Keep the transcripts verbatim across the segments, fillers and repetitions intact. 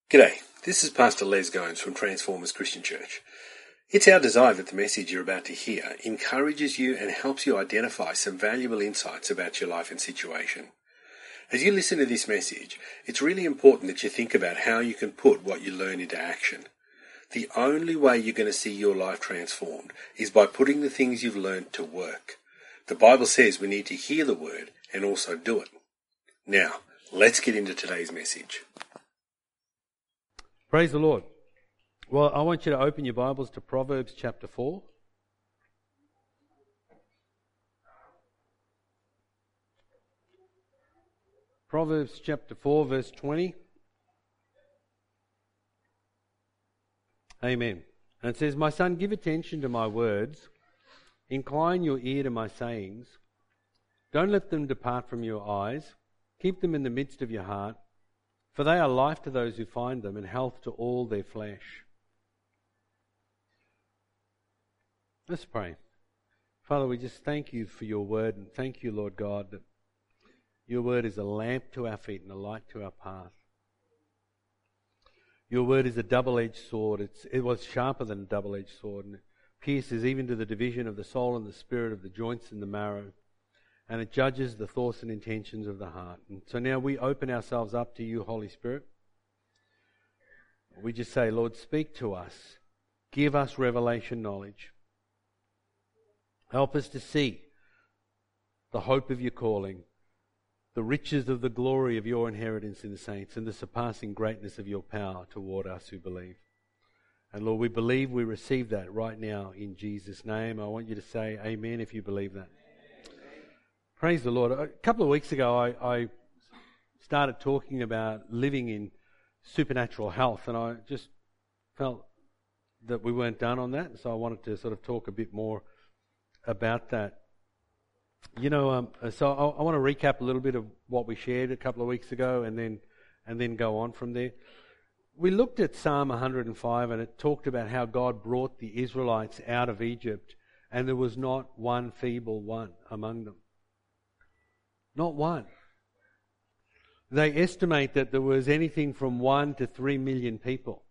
G'day, this is Pastor Les Gomes from Transformers Christian Church. It's our desire that the message you're about to hear encourages you and helps you identify some valuable insights about your life and situation. As you listen to this message, it's really important that you think about how you can put what you learn into action. The only way you're going to see your life transformed is by putting the things you've learned to work. The Bible says we need to hear the word and also do it. Now, let's get into today's message. Praise the Lord. Well, I want you to open your Bibles to Proverbs chapter four. Proverbs chapter four, verse twenty. Amen. And it says, "My son, give attention to my words. Incline your ear to my sayings. Don't let them depart from your eyes. Keep them in the midst of your heart. For they are life to those who find them and health to all their flesh." Let's pray. Father, we just thank you for your word, and thank you, Lord God, that your word is a lamp to our feet and a light to our path. Your word is a double-edged sword. It's, it was sharper than a double-edged sword, and it pierces even to the division of the soul and the spirit, of the joints and the marrow. And it judges the thoughts and intentions of the heart. And so now we open ourselves up to you, Holy Spirit. We just say, Lord, speak to us. Give us revelation knowledge. Help us to see the hope of your calling, the riches of the glory of your inheritance in the saints, and the surpassing greatness of your power toward us who believe. And Lord, we believe we receive that right now in Jesus' name. I want you to say amen if you believe that. Praise the Lord. A couple of weeks ago, I, I started talking about living in supernatural health, and I just felt that we weren't done on that, so I wanted to sort of talk a bit more about that. You know, um, so I, I want to recap a little bit of what we shared a couple of weeks ago, and then and then go on from there. We looked at Psalm one hundred five, and it talked about how God brought the Israelites out of Egypt, and there was not one feeble one among them. Not one. They estimate that there was anything from one to three million people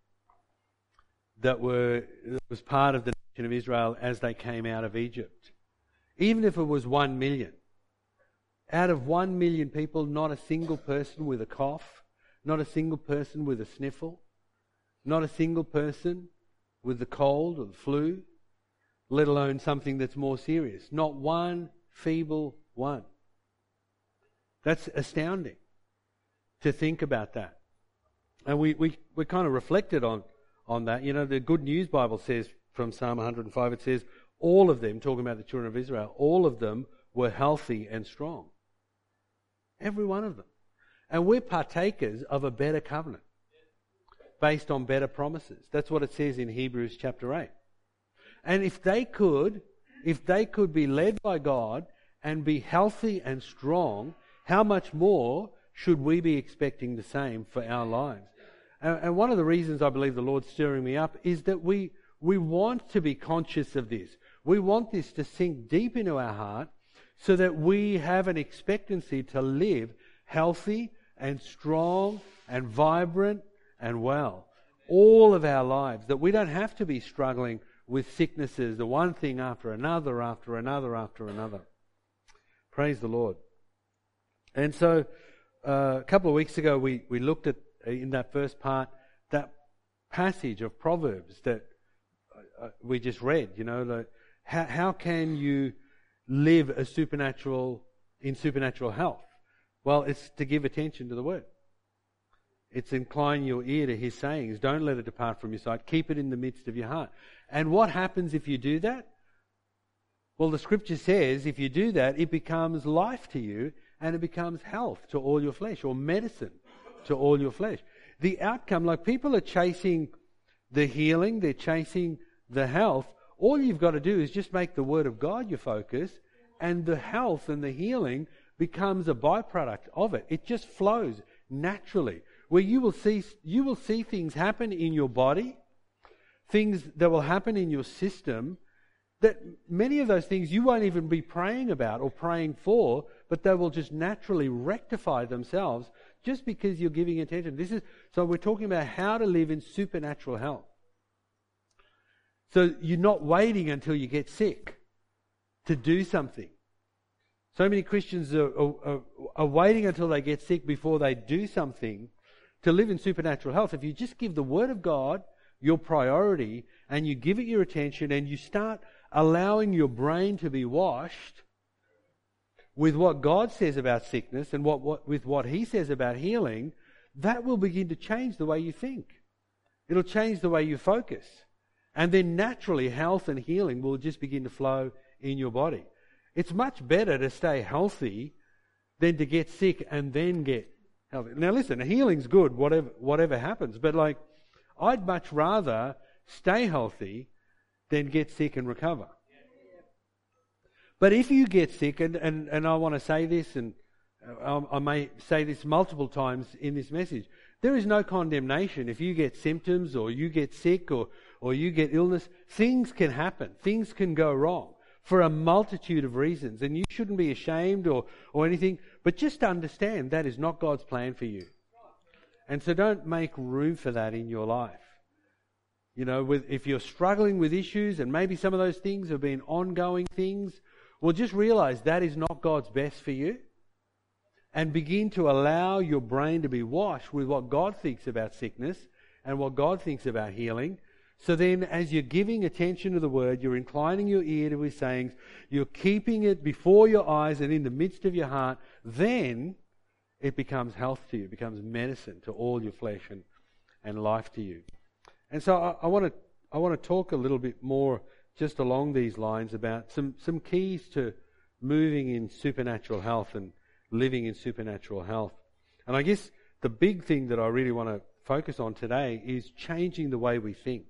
that were that was part of the nation of Israel as they came out of Egypt. Even if it was one million, out of one million people, not a single person with a cough, not a single person with a sniffle, not a single person with the cold or the flu, let alone something that's more serious. Not one feeble one. That's astounding to think about that. And we, we, we kind of reflected on, on that. You know, the Good News Bible says from Psalm one hundred five, it says, all of them, talking about the children of Israel, all of them were healthy and strong. Every one of them. And we're partakers of a better covenant based on better promises. That's what it says in Hebrews chapter eight. And if they could, if they could be led by God and be healthy and strong, how much more should we be expecting the same for our lives? And, and one of the reasons I believe the Lord's stirring me up is that we we want to be conscious of this. We want this to sink deep into our heart so that we have an expectancy to live healthy and strong and vibrant and well all of our lives, that we don't have to be struggling with sicknesses, the one thing after another, after another, after another. Praise the Lord. And so uh, a couple of weeks ago we, we looked at, uh, in that first part, that passage of Proverbs that uh, we just read, you know, the, how, how can you live a supernatural, in supernatural health? Well, it's to give attention to the Word. It's incline your ear to His sayings. Don't let it depart from your sight. Keep it in the midst of your heart. And what happens if you do that? Well, the Scripture says if you do that, it becomes life to you, and it becomes health to all your flesh, or medicine to all your flesh. The outcome, like people are chasing the healing, they're chasing the health. All you've got to do is just make the Word of God your focus, and the health and the healing becomes a byproduct of it. It just flows naturally, where you will see you will see things happen in your body, things that will happen in your system, that many of those things you won't even be praying about or praying for, but they will just naturally rectify themselves just because you're giving attention. This is so we're talking about how to live in supernatural health. So you're not waiting until you get sick to do something. So many Christians are, are, are waiting until they get sick before they do something to live in supernatural health. If you just give the Word of God your priority and you give it your attention and you start allowing your brain to be washed with what God says about sickness and what, what with what He says about healing, that will begin to change the way you think. It'll change the way you focus. And then naturally health and healing will just begin to flow in your body. It's much better to stay healthy than to get sick and then get healthy. Now listen, healing's good, whatever whatever happens, but like I'd much rather stay healthy than get sick and recover. But if you get sick, and, and, and I want to say this, and I, I may say this multiple times in this message, there is no condemnation. If you get symptoms or you get sick or, or you get illness, things can happen. Things can go wrong for a multitude of reasons. And you shouldn't be ashamed or, or anything, but just understand that is not God's plan for you. And so don't make room for that in your life. You know, with, if you're struggling with issues and maybe some of those things have been ongoing things, well, just realize that is not God's best for you. And begin to allow your brain to be washed with what God thinks about sickness and what God thinks about healing. So then as you're giving attention to the Word, you're inclining your ear to His sayings, you're keeping it before your eyes and in the midst of your heart, then it becomes health to you, it becomes medicine to all your flesh and, and life to you. And so I, I want to I want to talk a little bit more just along these lines about some, some keys to moving in supernatural health and living in supernatural health. And I guess the big thing that I really want to focus on today is changing the way we think.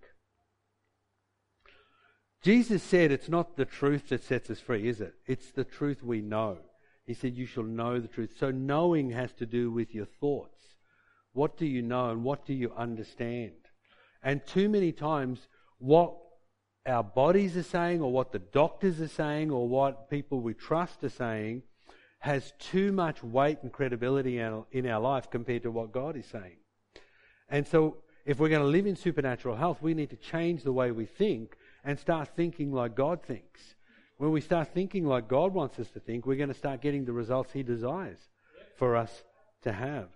Jesus said it's not the truth that sets us free, is it? It's the truth we know. He said you shall know the truth. So knowing has to do with your thoughts. What do you know and what do you understand? And too many times what our bodies are saying or what the doctors are saying or what people we trust are saying has too much weight and credibility in our life compared to what God is saying. And so if we're going to live in supernatural health, we need to change the way we think and start thinking like God thinks. When we start thinking like God wants us to think, we're going to start getting the results He desires for us to have.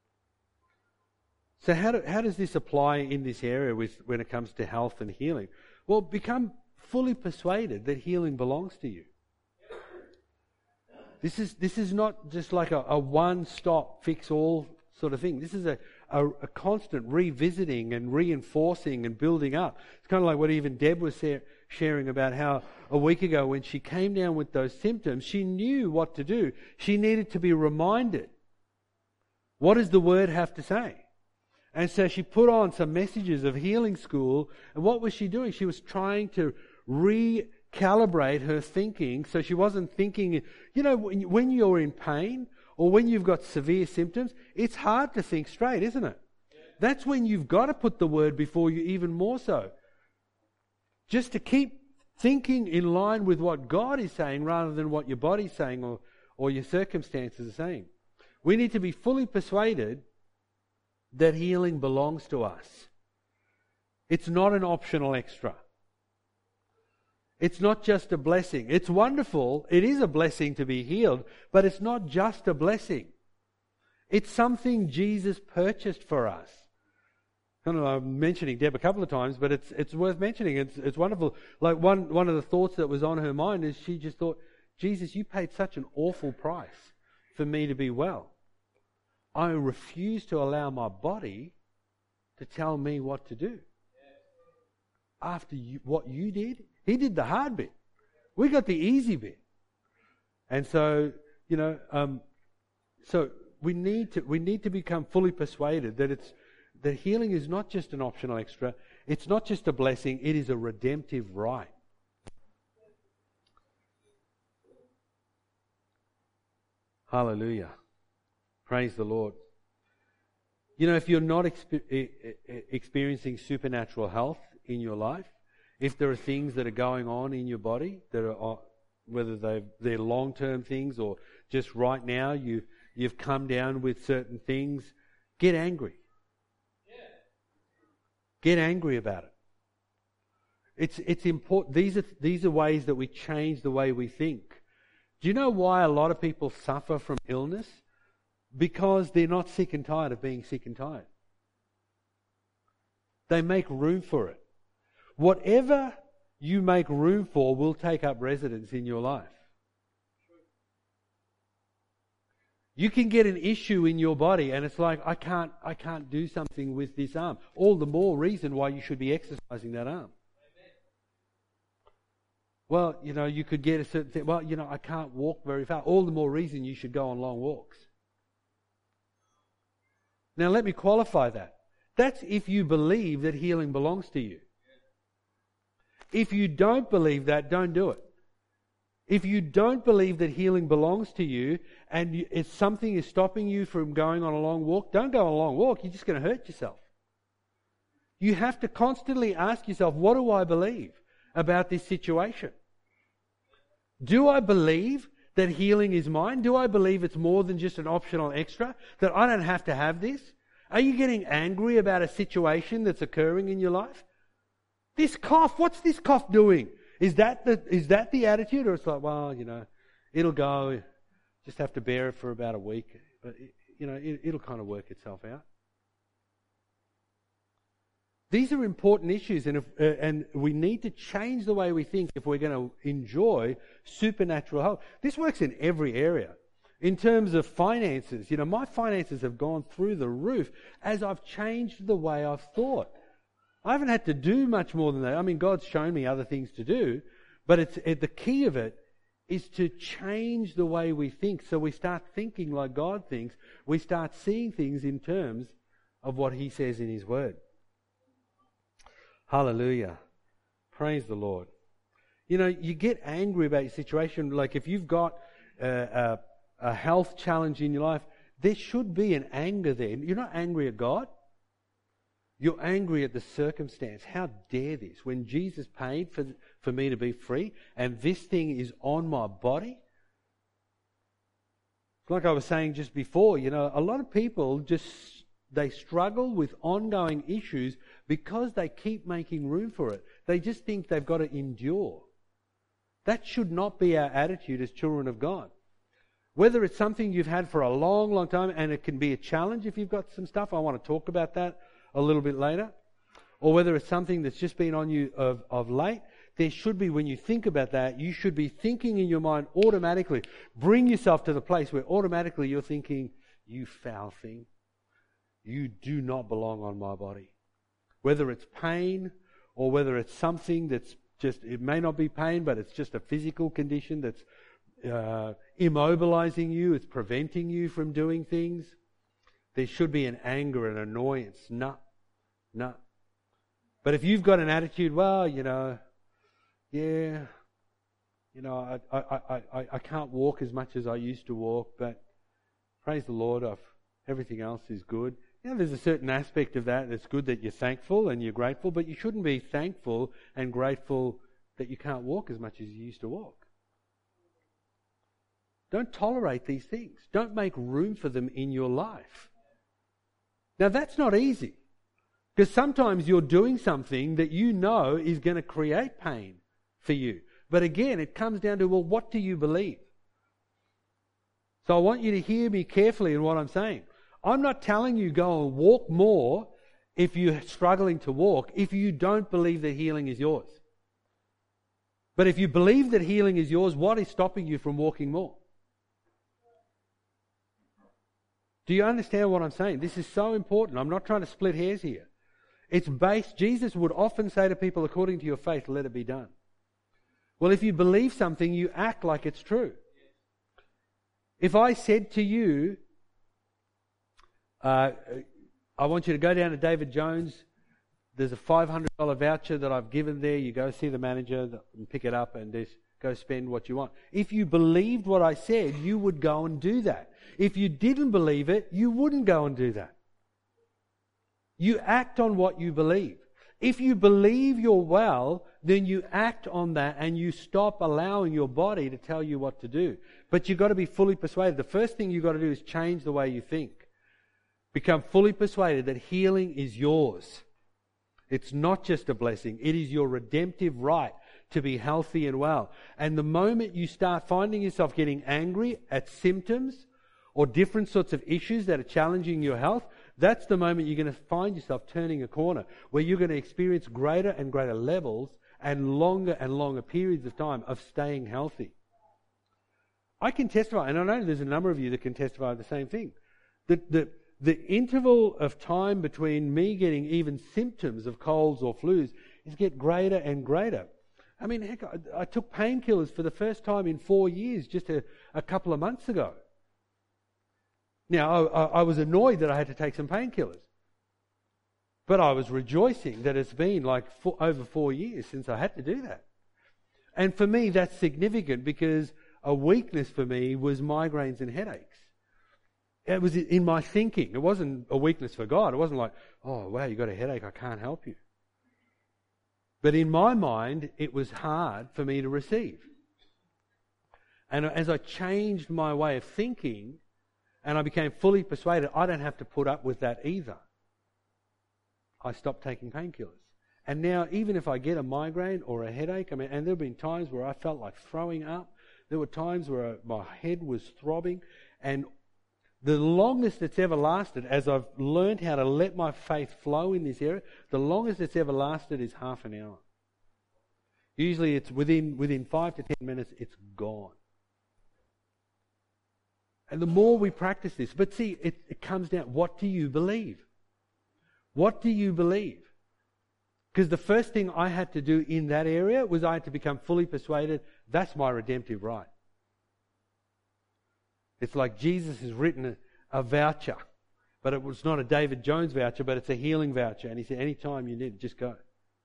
So how, do, how does this apply in this area with when it comes to health and healing? Well, become fully persuaded that healing belongs to you. This is this is not just like a, a one-stop, fix-all sort of thing. This is a, a, a constant revisiting and reinforcing and building up. It's kind of like what even Deb was sa- sharing about how a week ago when she came down with those symptoms, she knew what to do. She needed to be reminded. What does the Word have to say? And so she put on some messages of healing school. And what was she doing? She was trying to recalibrate her thinking so she wasn't thinking, you know, when you're in pain or when you've got severe symptoms, it's hard to think straight, isn't it? That's when you've got to put the Word before you even more so. Just to keep thinking in line with what God is saying rather than what your body's saying or, or your circumstances are saying. We need to be fully persuaded that healing belongs to us. It's not an optional extra. It's not just a blessing. It's wonderful. It is a blessing to be healed, but it's not just a blessing. It's something Jesus purchased for us. I don't know, I'm mentioning Deb a couple of times, but it's it's worth mentioning. It's it's wonderful. Like one, one of the thoughts that was on her mind is she just thought, Jesus, you paid such an awful price for me to be well. I refuse to allow my body to tell me what to do. After you, what you did, He did the hard bit. We got the easy bit. And so, you know, um, so we need to we need to become fully persuaded that it's that healing is not just an optional extra. It's not just a blessing. It is a redemptive right. Hallelujah. Praise the Lord. You know, if you're not expe- experiencing supernatural health in your life, if there are things that are going on in your body that are, whether they're, they're long-term things or just right now you you've come down with certain things, get angry. Get angry about it. It's it's important. These are these are ways that we change the way we think. Do you know why a lot of people suffer from illness? Because they're not sick and tired of being sick and tired. They make room for it. Whatever you make room for will take up residence in your life. You can get an issue in your body and it's like, I can't, I can't do something with this arm. All the more reason why you should be exercising that arm. Amen. Well, you know, you could get a certain thing. Well, you know, I can't walk very far. All the more reason you should go on long walks. Now let me qualify that. That's if you believe that healing belongs to you. If you don't believe that, don't do it. If you don't believe that healing belongs to you and you, if something is stopping you from going on a long walk, don't go on a long walk. You're just going to hurt yourself. You have to constantly ask yourself, what do I believe about this situation? Do I believe that healing is mine? Do I believe it's more than just an optional extra? That I don't have to have this? Are you getting angry about a situation that's occurring in your life? This cough, what's this cough doing? Is that the is that the attitude? Or it's like, well, you know, it'll go, just have to bear it for about a week. But, it, you know, it, it'll kind of work itself out. These are important issues, and if, uh, and we need to change the way we think if we're going to enjoy supernatural health. This works in every area. In terms of finances, you know, my finances have gone through the roof as I've changed the way I've thought. I haven't had to do much more than that. I mean, God's shown me other things to do, but it's it, the key of it is to change the way we think. So we start thinking like God thinks. We start seeing things in terms of what He says in His Word. Hallelujah. Praise the Lord. You know, you get angry about your situation. Like if you've got a, a, a health challenge in your life, there should be an anger there. You're not angry at God. You're angry at the circumstance. How dare this? When Jesus paid for, for me to be free and this thing is on my body. Like I was saying just before, you know, a lot of people just, they struggle with ongoing issues because they keep making room for it. They just think they've got to endure. That should not be our attitude as children of God. Whether it's something you've had for a long, long time, and it can be a challenge if you've got some stuff, I want to talk about that a little bit later, or whether it's something that's just been on you of, of late, there should be, when you think about that, you should be thinking in your mind automatically. Bring yourself to the place where automatically you're thinking, you foul thing, you do not belong on my body. Whether it's pain or whether it's something that's just, it may not be pain, but it's just a physical condition that's uh, immobilizing you, it's preventing you from doing things. There should be an anger and annoyance. No, no. But if you've got an attitude, well, you know, yeah, you know, I I, I, I can't walk as much as I used to walk, but praise the Lord, I've, everything else is good. You know, there's a certain aspect of that that's good that you're thankful and you're grateful, but you shouldn't be thankful and grateful that you can't walk as much as you used to walk. Don't tolerate these things. Don't make room for them in your life. Now that's not easy, because sometimes you're doing something that you know is going to create pain for you. But again, it comes down to, well, what do you believe? So I want you to hear me carefully in what I'm saying. I'm not telling you go and walk more if you're struggling to walk, if you don't believe that healing is yours. But if you believe that healing is yours, what is stopping you from walking more? Do you understand what I'm saying? This is so important. I'm not trying to split hairs here. It's based, Jesus would often say to people, according to your faith, let it be done. Well, if you believe something, you act like it's true. If I said to you, uh, I want you to go down to David Jones, there's a five hundred dollars voucher that I've given there, you go see the manager and pick it up and just go spend what you want. If you believed what I said, you would go and do that. If you didn't believe it, you wouldn't go and do that. You act on what you believe. If you believe you're well, then you act on that and you stop allowing your body to tell you what to do. But you've got to be fully persuaded. The first thing you've got to do is change the way you think. Become fully persuaded that healing is yours. It's not just a blessing. It is your redemptive right to be healthy and well. And the moment you start finding yourself getting angry at symptoms or different sorts of issues that are challenging your health, that's the moment you're going to find yourself turning a corner where you're going to experience greater and greater levels and longer and longer periods of time of staying healthy. I can testify, and I know there's a number of you that can testify the same thing. The, the, the interval of time between me getting even symptoms of colds or flus is get greater and greater. I mean, heck, I, I took painkillers for the first time in four years just a, a couple of months ago. Now, I, I was annoyed that I had to take some painkillers. But I was rejoicing that it's been like four, over four years since I had to do that. And for me, that's significant because a weakness for me was migraines and headaches. It was in my thinking. It wasn't a weakness for God. It wasn't like, oh, wow, you got a headache, I can't help you. But in my mind, it was hard for me to receive. And as I changed my way of thinking, and I became fully persuaded I don't have to put up with that either, I stopped taking painkillers. And now, even if I get a migraine or a headache, I mean, and there have been times where I felt like throwing up. There were times where my head was throbbing. And the longest it's ever lasted, as I've learned how to let my faith flow in this area, the longest it's ever lasted is half an hour. Usually it's within, within five to ten minutes, it's gone. And the more we practice this, but see, it, it comes down, what do you believe? What do you believe? Because the first thing I had to do in that area was I had to become fully persuaded that's my redemptive right. It's like Jesus has written a, a voucher, but it was not a David Jones voucher, but it's a healing voucher. And he said, anytime you need it, just go.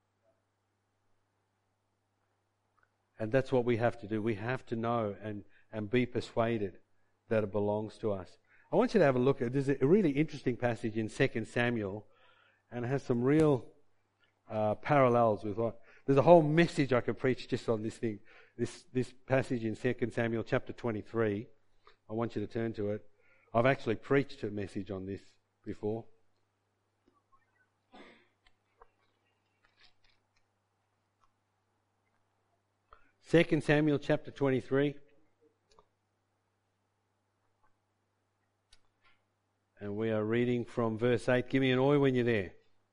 And that's what we have to do. We have to know and, and be persuaded that it belongs to us. I want you to have a look at, there's a really interesting passage in Second Samuel, and it has some real uh, parallels with what, there's a whole message I could preach just on this thing, this this passage in Second Samuel chapter twenty-three. I want you to turn to it. I've actually preached a message on this before. Second Samuel chapter twenty-three. And we are reading from verse eight. Give me an oi when you're there.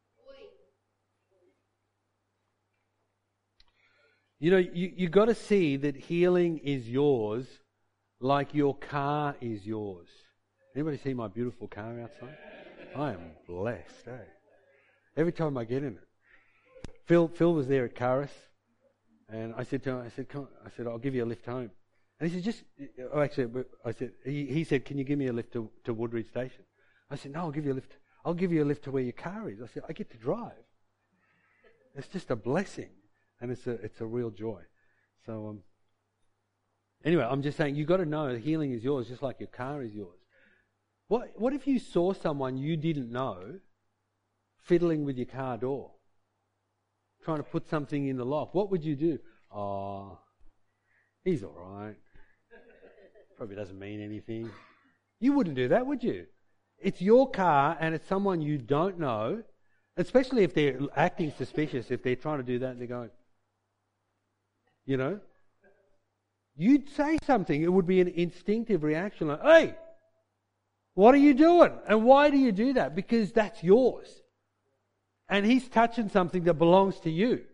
You know, you, you got to see that healing is yours like your car is yours. Anybody see my beautiful car outside? I am blessed, eh? Every time I get in it. Phil Phil was there at Caris, and I said to him, I said, Come on. I said, I'll give you a lift home. And he said, just, oh, actually, I said, he, he said, can you give me a lift to, to Woodridge Station? I said, no, I'll give you a lift. I'll give you a lift to where your car is. I said, I get to drive. It's just a blessing, and it's a it's a real joy. So, um, anyway, I'm just saying, you've got to know healing is yours, just like your car is yours. What what if you saw someone you didn't know fiddling with your car door, trying to put something in the lock? What would you do? Oh, he's all right. Probably doesn't mean anything. You wouldn't do that, would you? It's your car and it's someone you don't know, especially if they're acting suspicious, if they're trying to do that and they're going, you know, you'd say something. It would be an instinctive reaction like, hey, what are you doing? And why do you do that? Because that's yours. And he's touching something that belongs to you.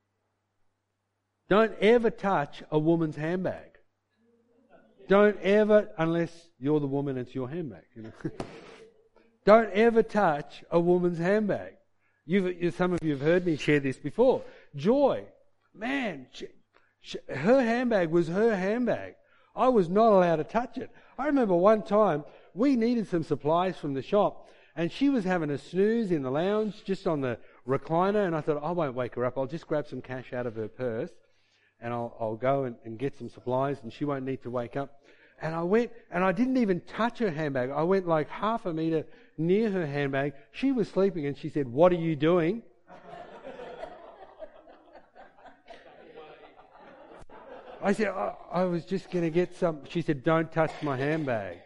Don't ever touch a woman's handbag. Don't ever, unless you're the woman, it's your handbag. You know? Don't ever touch a woman's handbag. You've, some of you have heard me share this before. Joy, man, she, she, her handbag was her handbag. I was not allowed to touch it. I remember one time we needed some supplies from the shop, and she was having a snooze in the lounge, just on the recliner, and I thought, I won't wake her up. I'll just grab some cash out of her purse, and I'll, I'll go and, and get some supplies, and she won't need to wake up. And I went, and I didn't even touch her handbag. I went like half a metre near her handbag. She was sleeping, and she said, what are you doing? I said, I, I was just going to get some. She said, don't touch my handbag.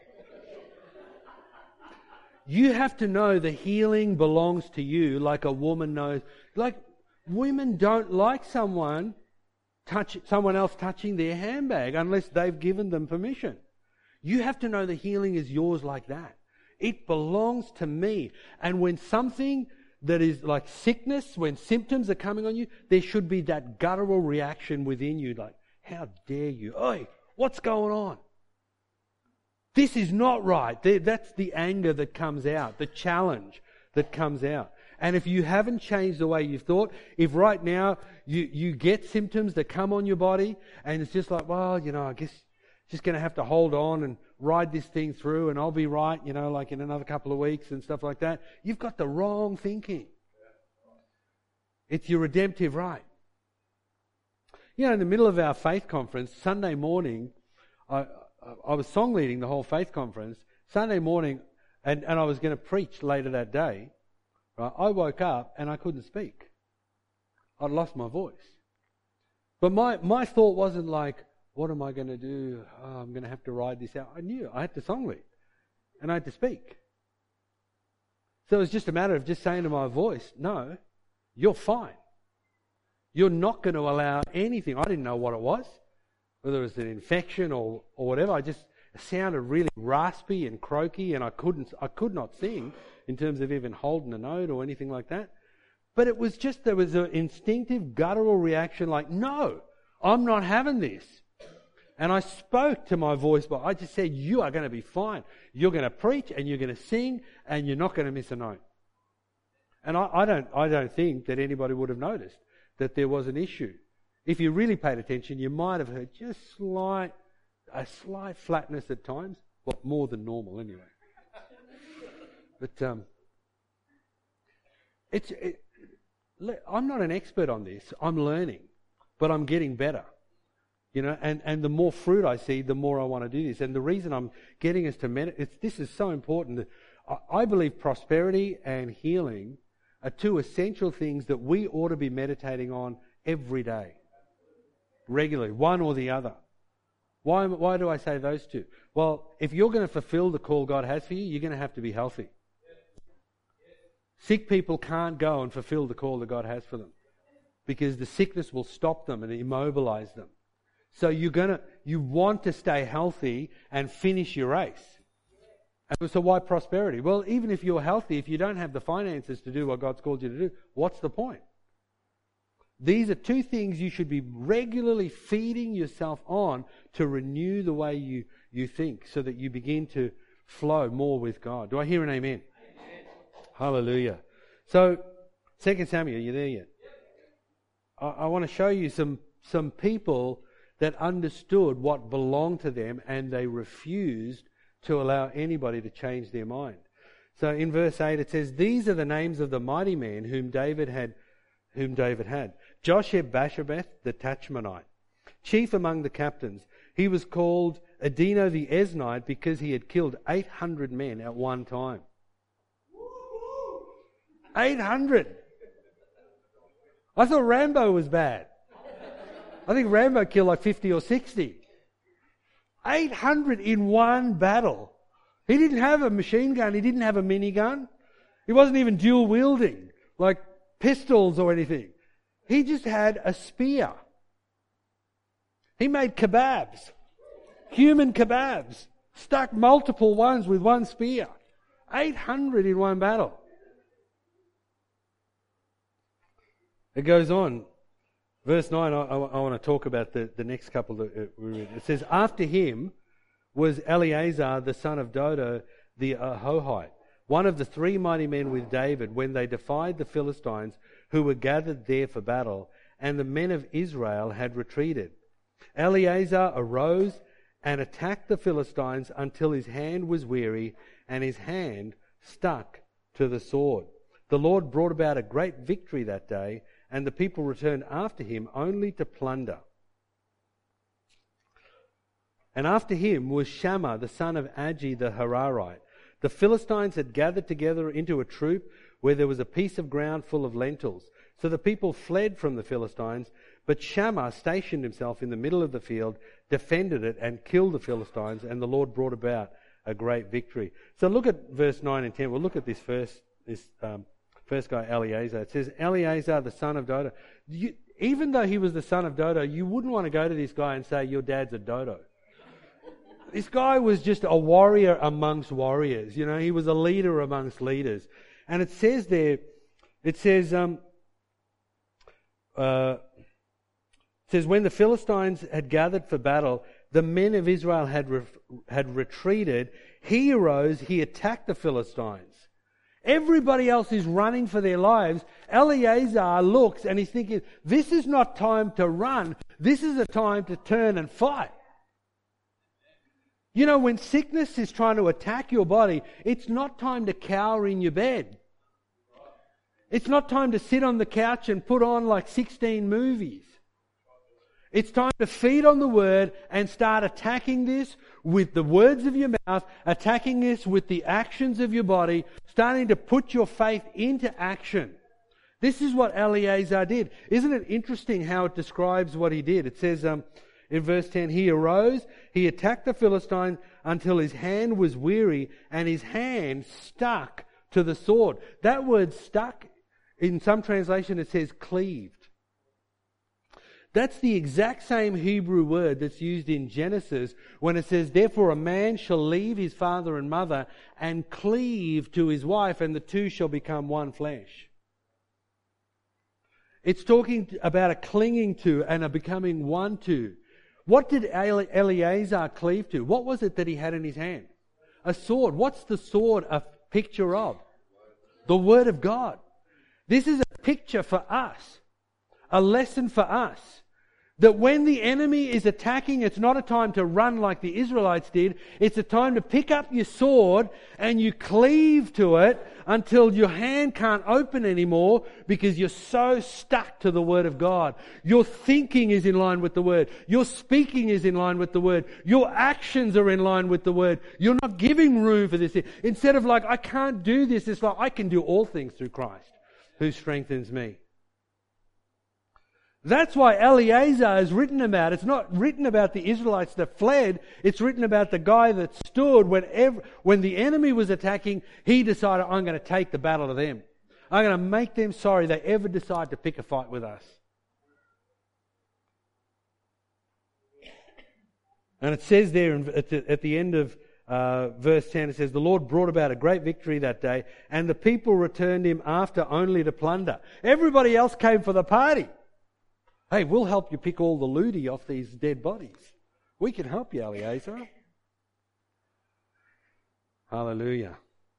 You have to know the healing belongs to you like a woman knows. Like, women don't like someone touch someone else touching their handbag unless they've given them permission. You have to know the healing is yours like that. It belongs to me. And when something that is like sickness, when symptoms are coming on you, there should be that guttural reaction within you like, how dare you? Oi, what's going on? This is not right. That's the anger that comes out, the challenge that comes out. And if you haven't changed the way you've thought, if right now you, you get symptoms that come on your body and it's just like, well, you know, I guess just going to have to hold on and ride this thing through and I'll be right, you know, like in another couple of weeks and stuff like that. You've got the wrong thinking. It's your redemptive right. You know, in the middle of our faith conference, Sunday morning, I, I was song leading the whole faith conference. Sunday morning, and, and I was going to preach later that day. Right? I woke up and I couldn't speak. I'd lost my voice. But my, my thought wasn't like, what am I going to do? Oh, I'm going to have to ride this out. I knew I had to song lead and I had to speak. So it was just a matter of just saying to my voice, no, you're fine. You're not going to allow anything. I didn't know what it was, whether it was an infection or, or whatever. I just it sounded really raspy and croaky and I couldn't, I could not sing in terms of even holding a note or anything like that. But it was just, there was an instinctive guttural reaction like, no, I'm not having this. And I spoke to my voice, but I just said, you are going to be fine. You're going to preach and you're going to sing and you're not going to miss a note. And I, I don't, I don't think that anybody would have noticed that there was an issue. If you really paid attention, you might have heard just slight, a slight flatness at times. Well, more than normal anyway. But um, it's. It, I'm not an expert on this. I'm learning, but I'm getting better. You know, and, and the more fruit I see, the more I want to do this. And the reason I'm getting us to meditate, this is so important. I, I believe prosperity and healing are two essential things that we ought to be meditating on every day, regularly, one or the other. Why, why do I say those two? Well, if you're going to fulfill the call God has for you, you're going to have to be healthy. Sick people can't go and fulfill the call that God has for them because the sickness will stop them and immobilize them. So you're gonna, you want to stay healthy and finish your race. And so why prosperity? Well, even if you're healthy, if you don't have the finances to do what God's called you to do, what's the point? These are two things you should be regularly feeding yourself on to renew the way you, you think so that you begin to flow more with God. Do I hear an amen? Amen. Hallelujah. So, Second Samuel, are you there yet? I, I want to show you some, some people that understood what belonged to them and they refused to allow anybody to change their mind. So in verse eight it says, these are the names of the mighty men whom David had, whom David had. Josheb-Basshebeth the Tachmonite, chief among the captains. He was called Adino the Eznite because he had killed eight hundred men at one time. eight hundred! I thought Rambo was bad. I think Rambo killed like fifty or sixty. eight hundred in one battle. He didn't have a machine gun. He didn't have a minigun. He wasn't even dual wielding, like pistols or anything. He just had a spear. He made kebabs, human kebabs, stuck multiple ones with one spear. eight hundred in one battle. It goes on. Verse nine, I, I, I want to talk about the, the next couple that we read. It says, after him was Eleazar, the son of Dodo, the Ahohite, one of the three mighty men with David when they defied the Philistines who were gathered there for battle, and the men of Israel had retreated. Eleazar arose and attacked the Philistines until his hand was weary and his hand stuck to the sword. The Lord brought about a great victory that day, and the people returned after him only to plunder. And after him was Shammah, the son of Agi the Hararite. The Philistines had gathered together into a troop where there was a piece of ground full of lentils. So the people fled from the Philistines, but Shammah stationed himself in the middle of the field, defended it, and killed the Philistines, and the Lord brought about a great victory. So look at verse nine and ten. We'll look at this first, this um, first guy, Eleazar. It says, Eleazar, the son of Dodo. You, even though he was the son of Dodo, you wouldn't want to go to this guy and say, your dad's a dodo. This guy was just a warrior amongst warriors. You know, he was a leader amongst leaders. And it says there, it says, um, uh, it says, when the Philistines had gathered for battle, the men of Israel had re- had retreated. He arose, he attacked the Philistines. Everybody else is running for their lives. Eleazar looks and he's thinking, this is not time to run. This is a time to turn and fight. You know, when sickness is trying to attack your body, it's not time to cower in your bed. It's not time to sit on the couch and put on like sixteen movies. It's time to feed on the Word and start attacking this with the words of your mouth, attacking this with the actions of your body, starting to put your faith into action. This is what Eleazar did. Isn't it interesting how it describes what he did? It says um, in verse ten, he arose, he attacked the Philistine until his hand was weary and his hand stuck to the sword. That word stuck, in some translation it says cleaved. That's the exact same Hebrew word that's used in Genesis when it says, therefore a man shall leave his father and mother and cleave to his wife, and the two shall become one flesh. It's talking about a clinging to and a becoming one to. What did Eleazar cleave to? What was it that he had in his hand? A sword. What's the sword a picture of? The Word of God. This is a picture for us. A lesson for us. That when the enemy is attacking, it's not a time to run like the Israelites did. It's a time to pick up your sword and you cleave to it until your hand can't open anymore because you're so stuck to the Word of God. Your thinking is in line with the Word. Your speaking is in line with the Word. Your actions are in line with the Word. You're not giving room for this. Instead of like, I can't do this, it's like, I can do all things through Christ who strengthens me. That's why Eleazar is written about. It's not written about the Israelites that fled. It's written about the guy that stood when, ev- when the enemy was attacking. He decided, I'm going to take the battle to them. I'm going to make them sorry they ever decide to pick a fight with us. And it says there in, at, the, at the end of uh, verse ten, it says, the Lord brought about a great victory that day, and the people returned him after only to plunder. Everybody else came for the party. Hey, we'll help you pick all the looty off these dead bodies. We can help you, Eleazar. Hallelujah.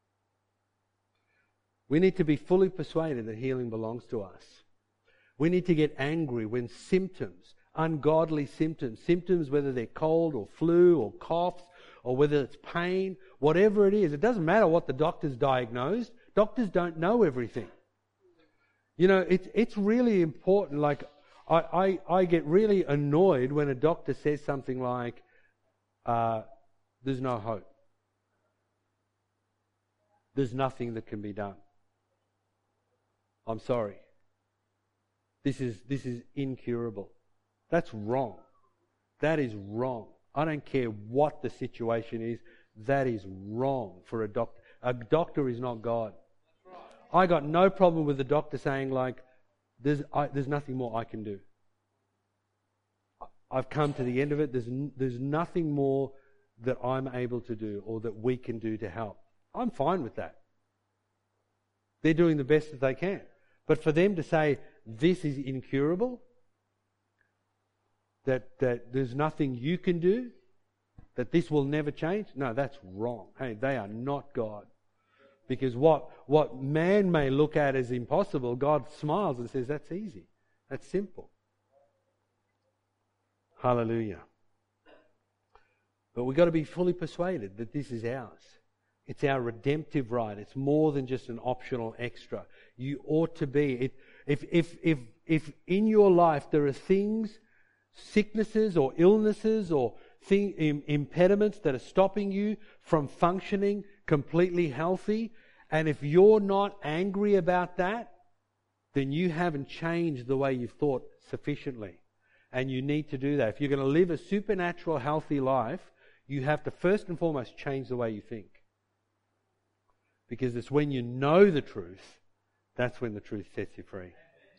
We need to be fully persuaded that healing belongs to us. We need to get angry when symptoms, ungodly symptoms, symptoms whether they're cold or flu or coughs or whether it's pain, whatever it is. It doesn't matter what the doctor's diagnosed. Doctors don't know everything. You know, it's it's really important. Like, I, I, I get really annoyed when a doctor says something like, uh, there's no hope. There's nothing that can be done. I'm sorry. This is this is incurable. That's wrong. That is wrong. I don't care what the situation is. That is wrong for a doctor. A doctor is not God. I got no problem with the doctor saying like, There's, I, there's nothing more I can do. I've come to the end of it. There's, there's nothing more that I'm able to do or that we can do to help. I'm fine with that. They're doing the best that they can. But for them to say, this is incurable, that, that there's nothing you can do, that this will never change, no, that's wrong. Hey, they are not God. Because what, what man may look at as impossible, God smiles and says, that's easy. That's simple. Hallelujah. But we've got to be fully persuaded that this is ours. It's our redemptive right. It's more than just an optional extra. You ought to be. It, if, if, if, if in your life there are things, sicknesses or illnesses or thing, im, impediments that are stopping you from functioning completely healthy, and if you're not angry about that, then you haven't changed the way you've thought sufficiently. And you need to do that. If you're going to live a supernatural, healthy life, you have to first and foremost change the way you think. Because it's when you know the truth, that's when the truth sets you free.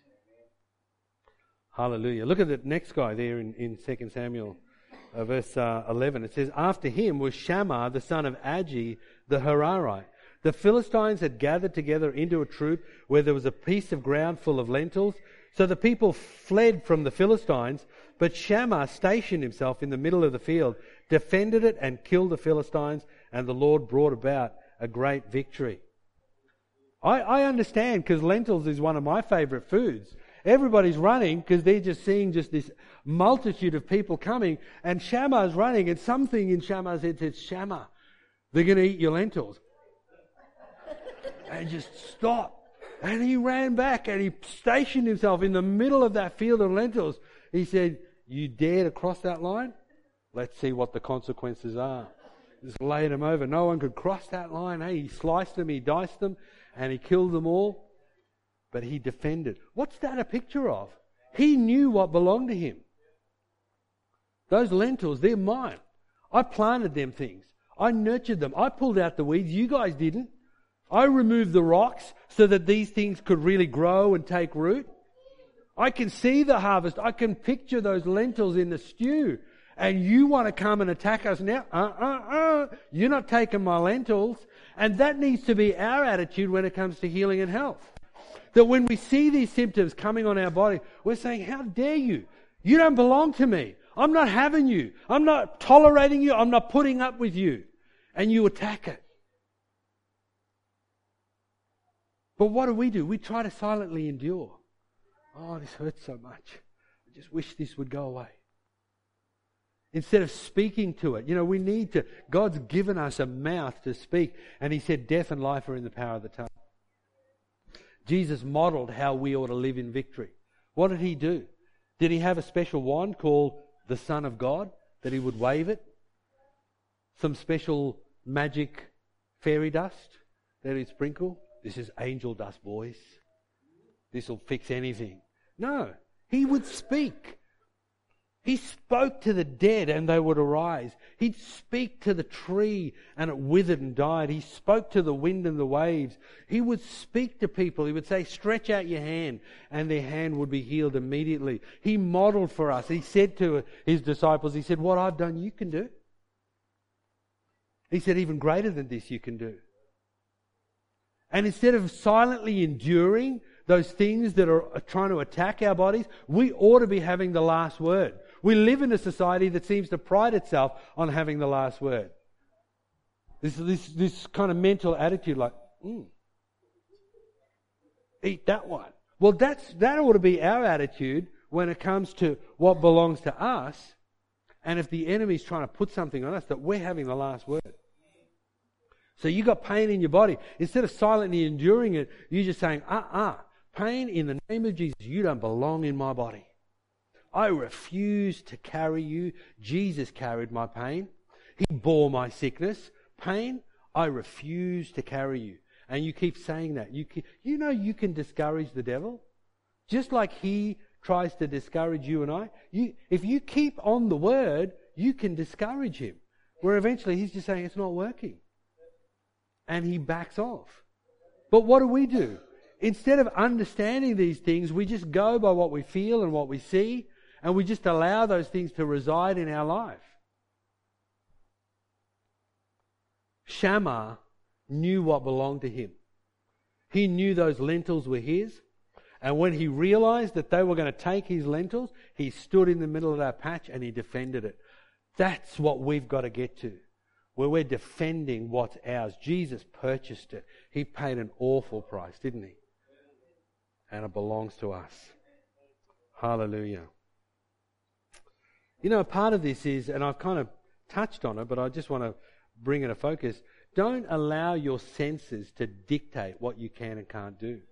Hallelujah. Look at the next guy there in, in Second Samuel, uh, verse uh, eleven. It says, after him was Shammah, the son of Agi, the Hararite. The Philistines had gathered together into a troop where there was a piece of ground full of lentils. So the people fled from the Philistines, but Shammah stationed himself in the middle of the field, defended it and killed the Philistines, and the Lord brought about a great victory. I, I understand, because lentils is one of my favourite foods. Everybody's running because they're just seeing just this multitude of people coming, and Shammah's running, and something in Shammah's head says, Shammah, they're going to eat your lentils. And just stop. And he ran back and he stationed himself in the middle of that field of lentils. He said, you dare to cross that line? Let's see what the consequences are. Just laid them over. No one could cross that line. Hey, he sliced them, he diced them, and he killed them all. But he defended. What's that a picture of? He knew what belonged to him. Those lentils, they're mine. I planted them things. I nurtured them. I pulled out the weeds. You guys didn't. I removed the rocks so that these things could really grow and take root. I can see the harvest. I can picture those lentils in the stew. And you want to come and attack us now? Uh, uh, uh. You're not taking my lentils. And that needs to be our attitude when it comes to healing and health. That when we see these symptoms coming on our body, we're saying, how dare you? You don't belong to me. I'm not having you. I'm not tolerating you. I'm not putting up with you. And you attack it. But what do we do? We try to silently endure. Oh, this hurts so much. I just wish this would go away. Instead of speaking to it. You know, we need to, God's given us a mouth to speak. And He said death and life are in the power of the tongue. Jesus modeled how we ought to live in victory. What did He do? Did He have a special wand called the Son of God that He would wave it? Some special magic fairy dust that He'd sprinkle? This is angel dust, boys. This will fix anything. No, He would speak. He spoke to the dead and they would arise. He'd speak to the tree and it withered and died. He spoke to the wind and the waves. He would speak to people. He would say, stretch out your hand, and their hand would be healed immediately. He modeled for us. He said to His disciples, He said, what I've done you can do. He said, even greater than this you can do. And instead of silently enduring those things that are trying to attack our bodies, we ought to be having the last word. We live in a society that seems to pride itself on having the last word. This this this kind of mental attitude like, mm, eat that one. Well, that's that ought to be our attitude when it comes to what belongs to us. And if the enemy's trying to put something on us, that we're having the last word. So you got pain in your body. Instead of silently enduring it, you're just saying, uh-uh, pain in the name of Jesus, you don't belong in my body. I refuse to carry you. Jesus carried my pain. He bore my sickness. Pain, I refuse to carry you. And you keep saying that. You keep, you know you can discourage the devil. Just like he tries to discourage you and I. You, if you keep on the word, you can discourage him. Where eventually he's just saying it's not working. And he backs off. But what do we do? Instead of understanding these things, we just go by what we feel and what we see, and we just allow those things to reside in our life. Shammah knew what belonged to him. He knew those lentils were his, and when he realized that they were going to take his lentils, he stood in the middle of that patch and he defended it. That's what we've got to get to. Where we're defending what's ours. Jesus purchased it. He paid an awful price, didn't He? And it belongs to us. Hallelujah. You know, part of this is, and I've kind of touched on it, but I just want to bring it a focus. Don't allow your senses to dictate what you can and can't do.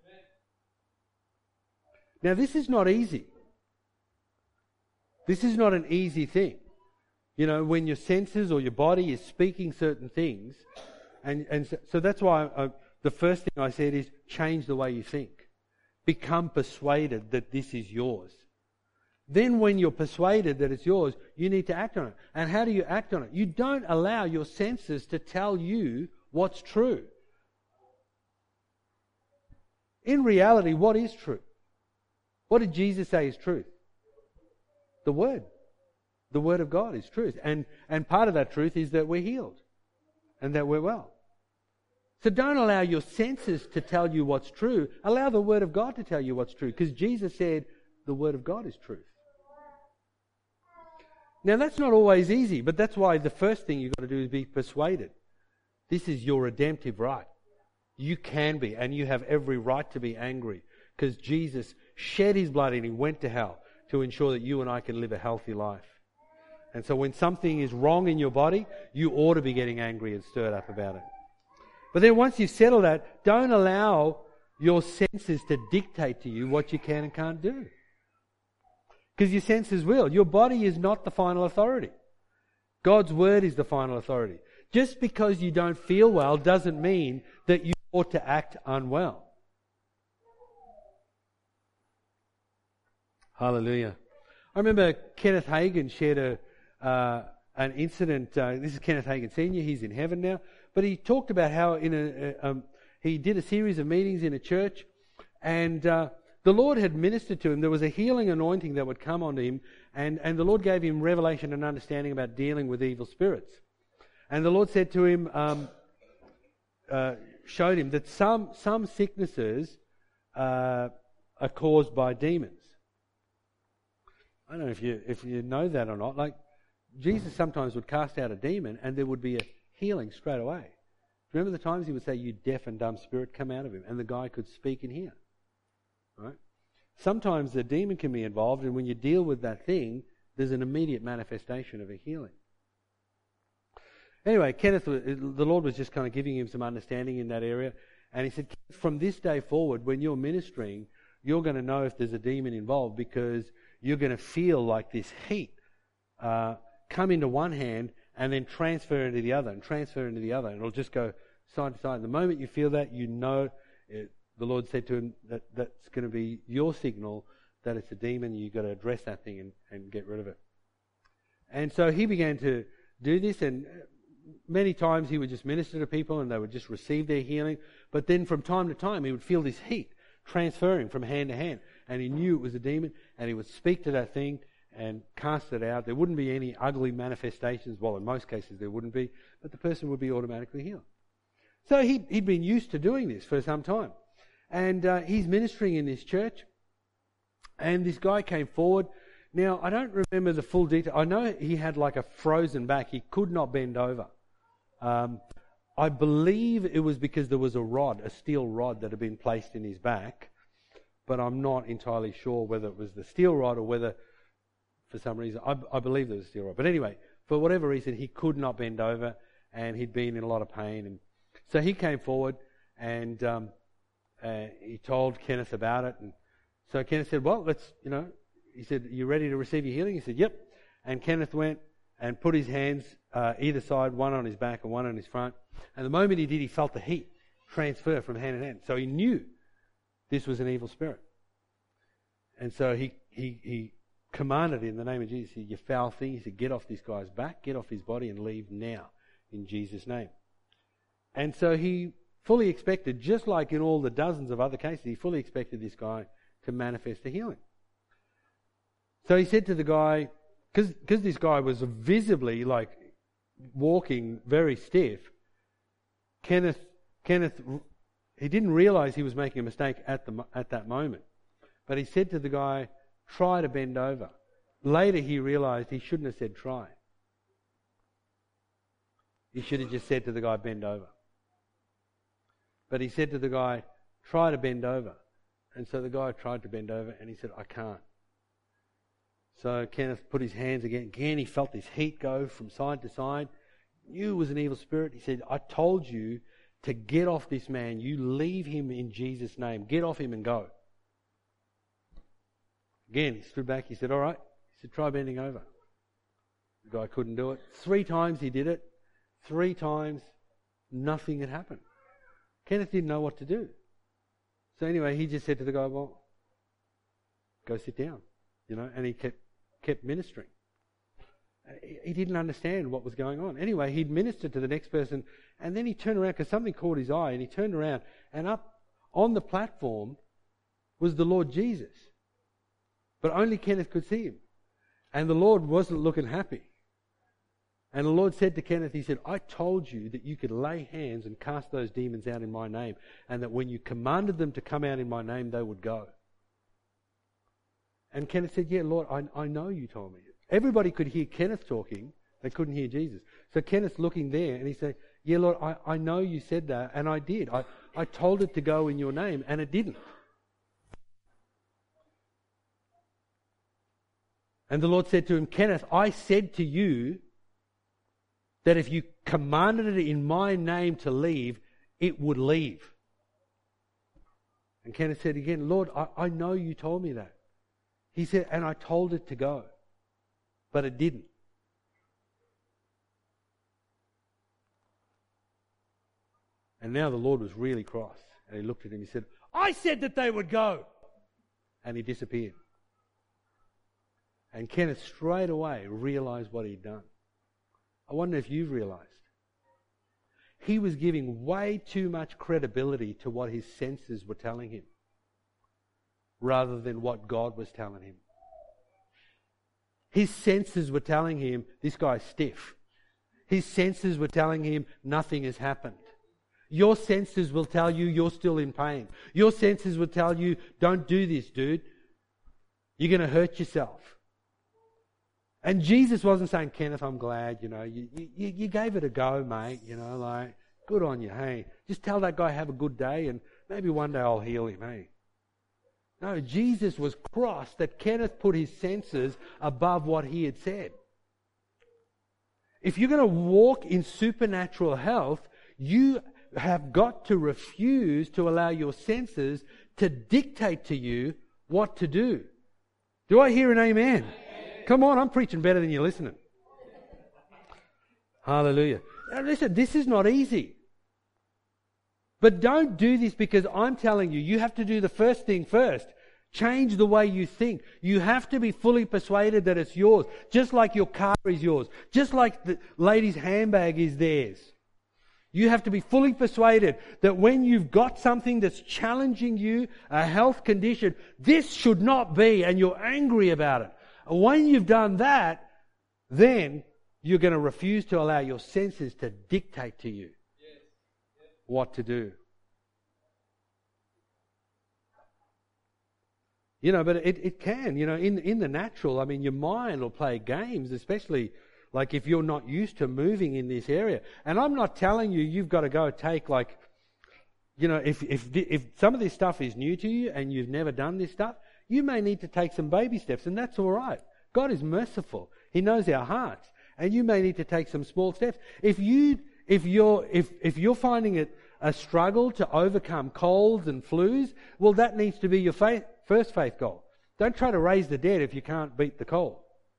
Now, this is not easy. This is not an easy thing. You know, when your senses or your body is speaking certain things. And, and so, so that's why I, the first thing I said is change the way you think. become persuaded that this is yours. Then when you're persuaded that it's yours, you need to act on it. And how do you act on it? You don't allow your senses to tell you what's true. In reality, what is true? What did Jesus say is truth? The Word. The Word of God is truth. And, and part of that truth is that we're healed and that we're well. So don't allow your senses to tell you what's true. Allow the Word of God to tell you what's true. Because Jesus said the Word of God is truth. Now that's not always easy, but that's why the first thing you've got to do is be persuaded. This is your redemptive right. You can be, and you have every right to be angry, because Jesus shed His blood and He went to hell to ensure that you and I can live a healthy life. And so when something is wrong in your body, you ought to be getting angry and stirred up about it. But then once you've settled that, don't allow your senses to dictate to you what you can and can't do. Because your senses will. Your body is not the final authority. God's Word is the final authority. Just because you don't feel well doesn't mean that you ought to act unwell. Hallelujah. I remember Kenneth Hagin shared a, uh, an incident. Uh, this is Kenneth Hagin Senior He's in heaven now. But he talked about how in a, a um, he did a series of meetings in a church, and uh, the Lord had ministered to him. There was a healing anointing that would come onto him, and, and the Lord gave him revelation and understanding about dealing with evil spirits. And the Lord said to him, um, uh, showed him that some some sicknesses uh, are caused by demons. I don't know if you if you know that or not. Like Jesus sometimes would cast out a demon, and there would be a healing straight away. Remember the times He would say, "You deaf and dumb spirit, come out of him," and the guy could speak and hear. Right? Sometimes the demon can be involved, and when you deal with that thing, there's an immediate manifestation of a healing. Anyway, Kenneth, the Lord was just kind of giving him some understanding in that area, and he said, from this day forward, when you're ministering, you're going to know if there's a demon involved, because you're going to feel like this heat uh, come into one hand and then transfer into the other and transfer into the other, and it'll just go side to side. The moment you feel that, you know it, the Lord said to him that that's going to be your signal that it's a demon. You've got to address that thing and, and get rid of it. And so he began to do this, and many times he would just minister to people and they would just receive their healing. But then from time to time he would feel this heat transferring from hand to hand, and he knew it was a demon, and he would speak to that thing and cast it out. There wouldn't be any ugly manifestations. Well, in most cases there wouldn't be, but the person would be automatically healed. So he, he'd been used to doing this for some time. And uh, he's ministering in this church, and this guy came forward. Now, I don't remember the full detail. I know he had like a frozen back. He could not bend over. Um, I believe it was because there was a rod, a steel rod that had been placed in his back, but I'm not entirely sure whether it was the steel rod or whether, for some reason, I, I believe there was a steel rod. But anyway, for whatever reason, he could not bend over, and he'd been in a lot of pain. And so he came forward, and um, uh, he told Kenneth about it. And so Kenneth said, well, let's, you know, he said, you ready to receive your healing? He said, yep. And Kenneth went and put his hands uh, either side, one on his back and one on his front. And the moment he did, he felt the heat transfer from hand to hand. So he knew this was an evil spirit. And so he he, he commanded in the name of Jesus, he said, you foul thing. He said, get off this guy's back, get off his body and leave now in Jesus' name. And so he fully expected, just like in all the dozens of other cases, he fully expected this guy to manifest a healing. So he said to the guy, because this guy was visibly like walking very stiff, Kenneth, Kenneth, he didn't realize he was making a mistake at the at that moment. But he said to the guy, try to bend over. Later he realized he shouldn't have said try. He should have just said to the guy, bend over. But he said to the guy, try to bend over. And so the guy tried to bend over, and he said, I can't. So Kenneth put his hands again. Again, he felt this heat go from side to side. Knew it was an evil spirit. He said, I told you to get off this man. You leave him in Jesus' name. Get off him and go. Again, he stood back. He said, all right. He said, try bending over. The guy couldn't do it. Three times he did it. Three times, nothing had happened. Kenneth didn't know what to do. So anyway, he just said to the guy, well, go sit down, you know, and he kept kept ministering. He didn't understand what was going on. Anyway, he'd ministered to the next person, and then he turned around because something caught his eye, and he turned around, and up on the platform was the Lord Jesus. But only Kenneth could see him. And the Lord wasn't looking happy. And the Lord said to Kenneth, he said, I told you that you could lay hands and cast those demons out in my name, and that when you commanded them to come out in my name, they would go. And Kenneth said, yeah, Lord, I, I know you told me. Everybody could hear Kenneth talking. They couldn't hear Jesus. So Kenneth's looking there, and he said, yeah, Lord, I, I know you said that, and I did. I, I told it to go in your name, and it didn't. And the Lord said to him, Kenneth, I said to you that if you commanded it in my name to leave, it would leave. And Kenneth said again, Lord, I, I know you told me that. He said, and I told it to go, but it didn't. And now the Lord was really cross. And he looked at him and he said, I said that they would go. And he disappeared. And Kenneth straight away realized what he'd done. I wonder if you've realized. He was giving way too much credibility to what his senses were telling him, rather than what God was telling him. His senses were telling him, this guy's stiff. His senses were telling him, nothing has happened. Your senses will tell you you're still in pain. Your senses will tell you, don't do this, dude. You're going to hurt yourself. And Jesus wasn't saying, Kenneth, I'm glad, you know, you, you, you gave it a go, mate, you know, like, good on you, hey. Just tell that guy have a good day and maybe one day I'll heal him, hey. No, Jesus was cross that Kenneth put his senses above what he had said. If you're going to walk in supernatural health, you have got to refuse to allow your senses to dictate to you what to do. Do I hear an amen? Come on, I'm preaching better than you're listening. Hallelujah. Now listen, this is not easy. But don't do this because I'm telling you, you have to do the first thing first. Change the way you think. You have to be fully persuaded that it's yours. Just like your car is yours. Just like the lady's handbag is theirs. You have to be fully persuaded that when you've got something that's challenging you, a health condition, this should not be, and you're angry about it. When you've done that, then you're going to refuse to allow your senses to dictate to you what to do. You know, but it, it can, you know, in, in the natural, I mean, your mind will play games, especially like if you're not used to moving in this area. And I'm not telling you you've got to go take like, you know, if, if, if some of this stuff is new to you and you've never done this stuff, you may need to take some baby steps, and that's all right. God is merciful. He knows our hearts. And you may need to take some small steps. If you, if you're, if, if you're finding it a struggle to overcome colds and flus, well, that needs to be your faith, first faith goal. Don't try to raise the dead if you can't beat the cold.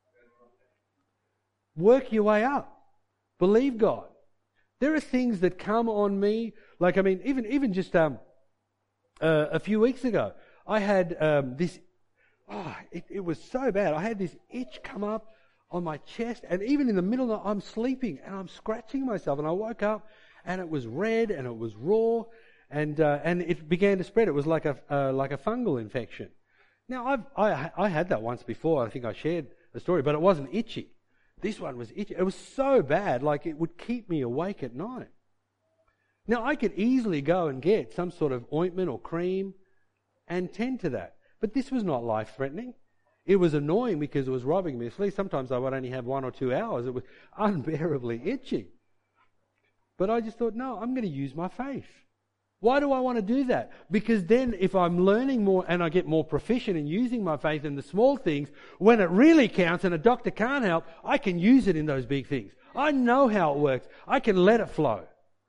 Work your way up. Believe God. There are things that come on me, like, I mean, even, even just um, uh, a few weeks ago, I had um, this, oh, it, it was so bad. I had this itch come up on my chest, and even in the middle of the, I'm sleeping and I'm scratching myself, and I woke up and it was red and it was raw, and uh, and it began to spread. It was like a uh, like a fungal infection. Now I've I I had that once before. I think I shared the story, but it wasn't itchy. This one was itchy. It was so bad, like it would keep me awake at night. Now I could easily go and get some sort of ointment or cream and tend to that. But this was not life-threatening. It was annoying because it was robbing me of sleep. Sometimes I would only have one or two hours. It was unbearably itchy. But I just thought, no, I'm going to use my faith. Why do I want to do that? Because then if I'm learning more and I get more proficient in using my faith in the small things, when it really counts and a doctor can't help, I can use it in those big things. I know how it works. I can let it flow.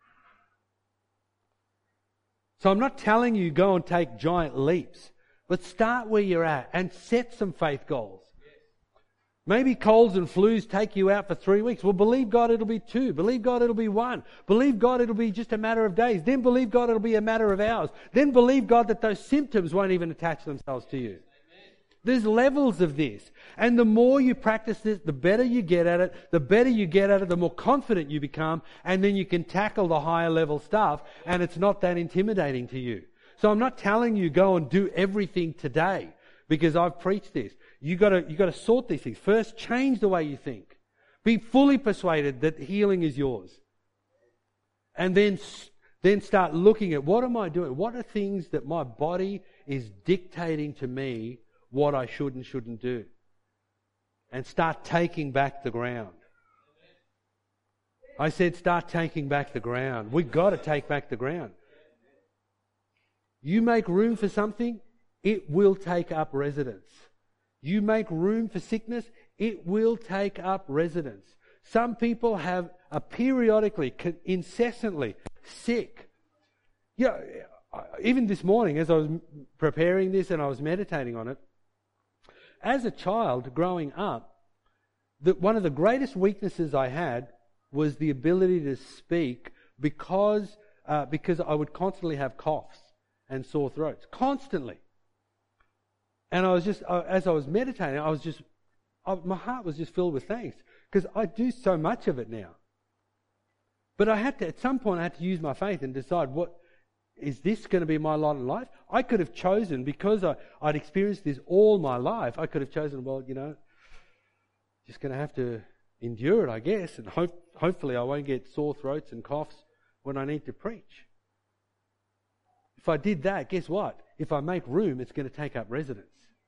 So I'm not telling you go and take giant leaps, but start where you're at and set some faith goals. Maybe colds and flus take you out for three weeks. Well, believe God it'll be two. Believe God it'll be one. Believe God it'll be just a matter of days. Then believe God it'll be a matter of hours. Then believe God that those symptoms won't even attach themselves to you. There's levels of this. And the more you practice this, the better you get at it. The better you get at it, the more confident you become. And then you can tackle the higher level stuff and it's not that intimidating to you. So I'm not telling you go and do everything today because I've preached this. You gotta, you gotta sort these things. First, change the way you think. Be fully persuaded that healing is yours. And then, then start looking at what am I doing? What are things that my body is dictating to me what I should and shouldn't do? And start taking back the ground. I said start taking back the ground. We've got to take back the ground. You make room for something, it will take up residence. You make room for sickness, it will take up residence. Some people have a periodically, incessantly sick. Yeah, even this morning as I was preparing this and I was meditating on it, as a child growing up, the, one of the greatest weaknesses I had was the ability to speak because uh, because I would constantly have coughs and sore throats. Constantly. And I was just, uh, as I was meditating, I was just, I, my heart was just filled with thanks because I do so much of it now. But I had to, at some point, I had to use my faith and decide what, is this going to be my lot in life? I could have chosen, because I, I'd experienced this all my life, I could have chosen, well, you know, just going to have to endure it, I guess, and hope, hopefully I won't get sore throats and coughs when I need to preach. If I did that, guess what? If I make room, it's going to take up residence.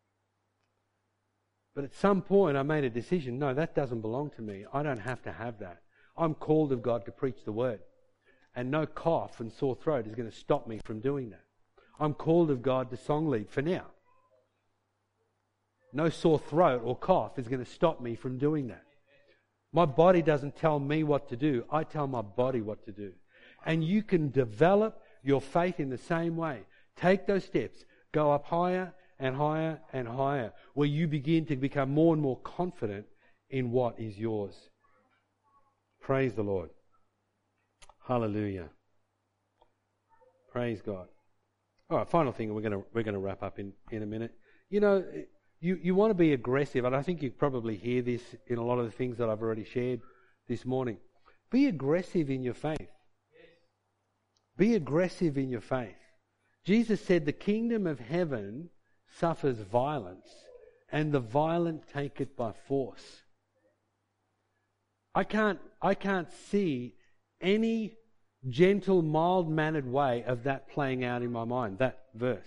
But at some point I made a decision, no, that doesn't belong to me. I don't have to have that. I'm called of God to preach the word. And no cough and sore throat is going to stop me from doing that. I'm called of God to song lead for now. No sore throat or cough is going to stop me from doing that. My body doesn't tell me what to do. I tell my body what to do. And you can develop your faith in the same way. Take those steps. Go up higher and higher and higher, where you begin to become more and more confident in what is yours. Praise the Lord. Hallelujah. Praise God. All right, final thing, we're going to we're going to wrap up in, in a minute. You know, you, you want to be aggressive, and I think you probably hear this in a lot of the things that I've already shared this morning. Be aggressive in your faith. Be aggressive in your faith. Jesus said the kingdom of heaven suffers violence, and the violent take it by force. I can't, I can't see any gentle, mild-mannered way of that playing out in my mind, that verse.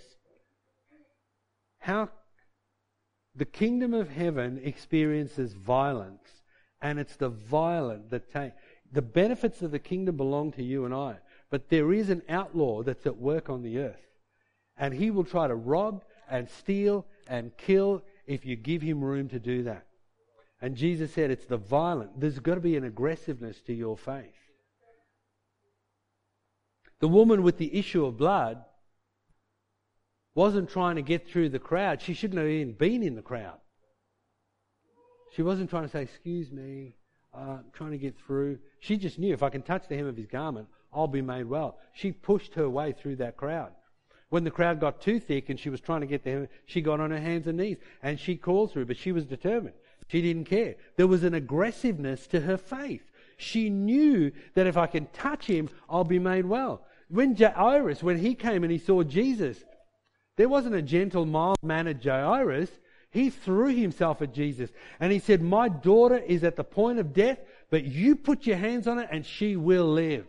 How the kingdom of heaven experiences violence, and it's the violent that take... The benefits of the kingdom belong to you and I, but there is an outlaw that's at work on the earth, and he will try to rob and steal and kill if you give him room to do that. And Jesus said it's the violent. There's got to be an aggressiveness to your faith. The woman with the issue of blood wasn't trying to get through the crowd. She shouldn't have even been in the crowd. She wasn't trying to say, excuse me, uh, I'm trying to get through. She just knew if I can touch the hem of his garment, I'll be made well. She pushed her way through that crowd. When the crowd got too thick and she was trying to get there, she got on her hands and knees and she called through, but she was determined. She didn't care. There was an aggressiveness to her faith. She knew that if I can touch him, I'll be made well. When Jairus, when he came and he saw Jesus, there wasn't a gentle, mild-mannered Jairus. He threw himself at Jesus and he said, my daughter is at the point of death, but you put your hands on her and she will live.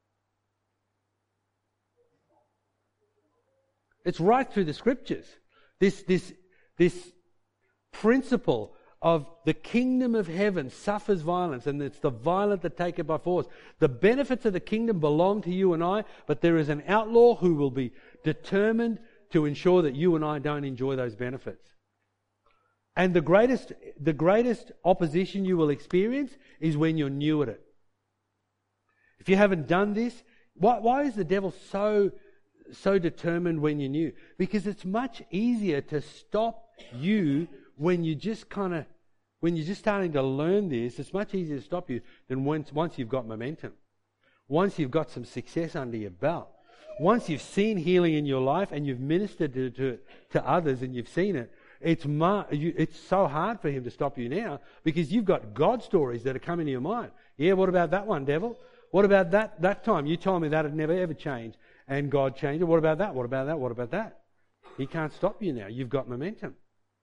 It's right through the scriptures. This, this, this principle of the kingdom of heaven suffers violence, and it's the violent that take it by force. The benefits of the kingdom belong to you and I, but there is an outlaw who will be determined to ensure that you and I don't enjoy those benefits. And the greatest, the greatest opposition you will experience is when you're new at it. If you haven't done this, why, why is the devil so so determined when you're new? Because it's much easier to stop you when you just kind of, When you're just starting to learn this, it's much easier to stop you than once, once you've got momentum. Once you've got some success under your belt. Once you've seen healing in your life and you've ministered to, to, to others and you've seen it, it's, mar- you, it's so hard for him to stop you now because you've got God stories that are coming to your mind. Yeah, what about that one, devil? What about that, that time? You told me that had never ever changed and God changed it. What about that? What about that? What about that? He can't stop you now. You've got momentum.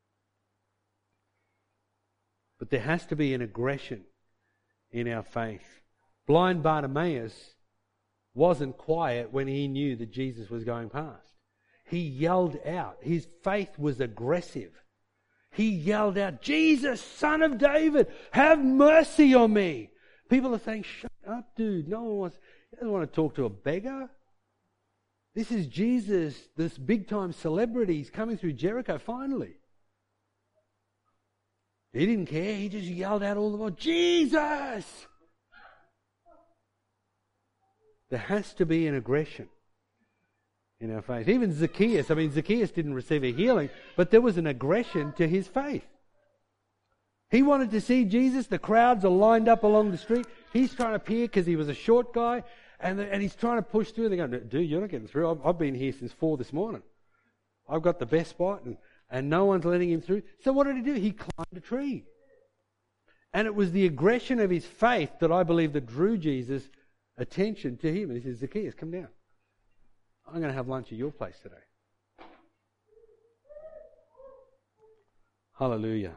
But there has to be an aggression in our faith. Blind Bartimaeus wasn't quiet when he knew that Jesus was going past. He yelled out. His faith was aggressive. He yelled out, Jesus, Son of David, have mercy on me. People are saying, shut up, dude. No one wants, doesn't want to talk to a beggar. This is Jesus, this big-time celebrity. He's coming through Jericho finally. He didn't care. He just yelled out all the while, Jesus! There has to be an aggression in our faith. Even Zacchaeus, I mean, Zacchaeus didn't receive a healing, but there was an aggression to his faith. He wanted to see Jesus. The crowds are lined up along the street. He's trying to peer because he was a short guy, and, the, and he's trying to push through. They go, dude, you're not getting through. I've, I've been here since four this morning. I've got the best spot, and, and no one's letting him through. So what did he do? He climbed a tree. And it was the aggression of his faith that I believe that drew Jesus' attention to him. And he says, Zacchaeus, come down. I'm going to have lunch at your place today. Hallelujah.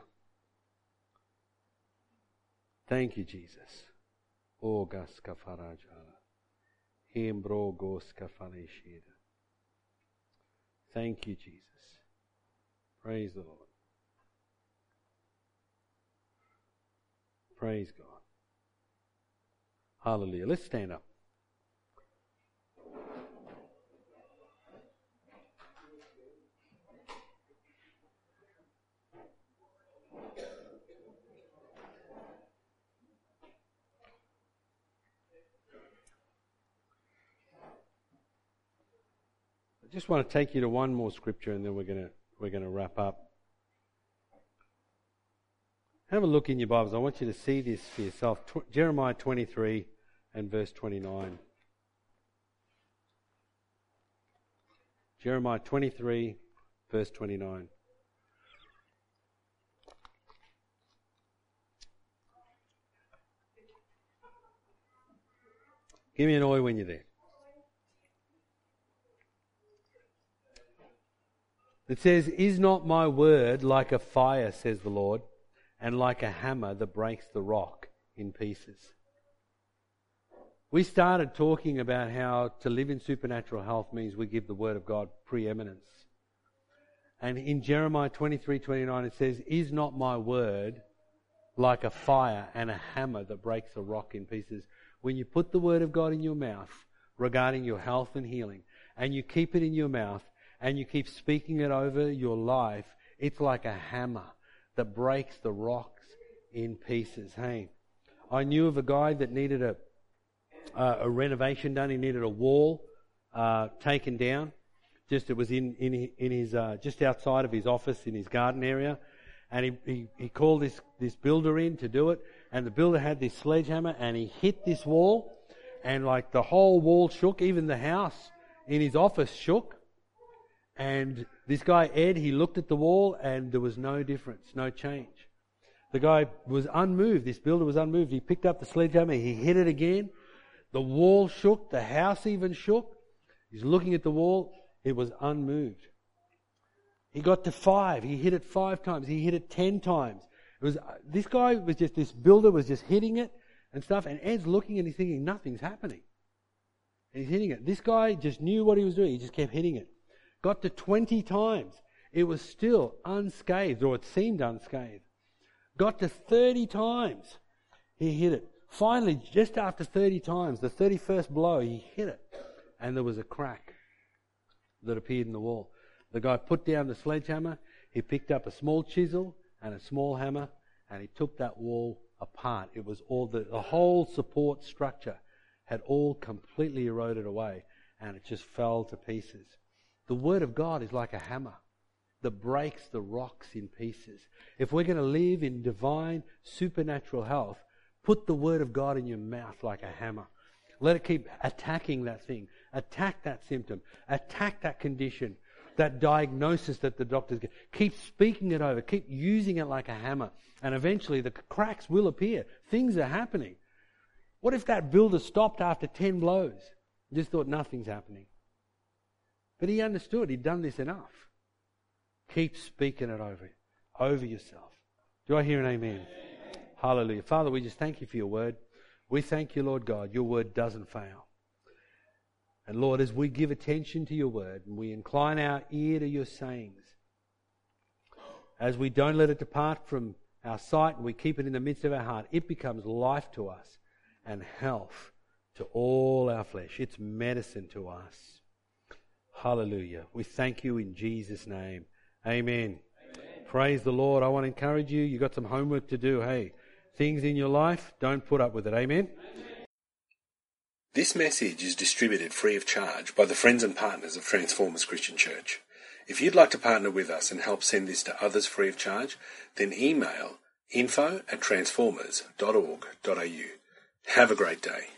Thank you, Jesus. O gaska farajala. Himbro goska faleshida. Thank you, Jesus. Praise the Lord. Praise God. Hallelujah. Let's stand up. I just want to take you to one more scripture and then we're going to we're going to wrap up. Have a look in your Bibles. I want you to see this for yourself. Tw- Jeremiah twenty-three and verse twenty-nine. Jeremiah twenty-three, verse twenty-nine. Give me an oi when you're there. It says, is not my word like a fire, says the Lord, and like a hammer that breaks the rock in pieces? We started talking about how to live in supernatural health means we give the word of God preeminence. And in Jeremiah twenty-three twenty-nine it says, is not my word like a fire and a hammer that breaks a rock in pieces? When you put the word of God in your mouth regarding your health and healing, and you keep it in your mouth, and you keep speaking it over your life, it's like a hammer that breaks the rocks in pieces. Hey, I knew of a guy that needed a uh, a renovation done. He needed a wall uh, taken down. Just it was in in in his uh, just outside of his office in his garden area, and he, he he called this this builder in to do it. And the builder had this sledgehammer, and he hit this wall, and like the whole wall shook. Even the house in his office shook. And this guy, Ed, he looked at the wall and there was no difference, no change. The guy was unmoved. This builder was unmoved. He picked up the sledgehammer. He hit it again. The wall shook. The house even shook. He's looking at the wall. It was unmoved. He got to five. He hit it five times. He hit it ten times. It was this guy was just, this builder was just hitting it and stuff. And Ed's looking and he's thinking, nothing's happening. And he's hitting it. This guy just knew what he was doing. He just kept hitting it. Got to twenty times. It was still unscathed, or it seemed unscathed. Got to thirty times. He hit it. Finally, just after thirty times, the thirty-first blow, he hit it. And there was a crack that appeared in the wall. The guy put down the sledgehammer. He picked up a small chisel and a small hammer, and he took that wall apart. It was all the, the whole support structure had all completely eroded away, and it just fell to pieces. The word of God is like a hammer that breaks the rocks in pieces. If we're going to live in divine, supernatural health, put the Word of God in your mouth like a hammer. Let it keep attacking that thing. Attack that symptom. Attack that condition. That diagnosis that the doctors get. Keep speaking it over. Keep using it like a hammer. And eventually the cracks will appear. Things are happening. What if that builder stopped after ten blows? Just thought nothing's happening. But he understood. He'd done this enough. Keep speaking it over, over yourself. Do I hear an amen? Amen? Hallelujah. Father, we just thank you for your word. We thank you, Lord God. Your word doesn't fail. And Lord, as we give attention to your word and we incline our ear to your sayings, as we don't let it depart from our sight and we keep it in the midst of our heart, it becomes life to us and health to all our flesh. It's medicine to us. Hallelujah. We thank you in Jesus' name. Amen. Amen. Praise the Lord. I want to encourage you. You've got some homework to do. Hey, things in your life, don't put up with it. Amen. Amen. This message is distributed free of charge by the friends and partners of Transformers Christian Church. If you'd like to partner with us and help send this to others free of charge, then email info at transformers dot org dot a u. Have a great day.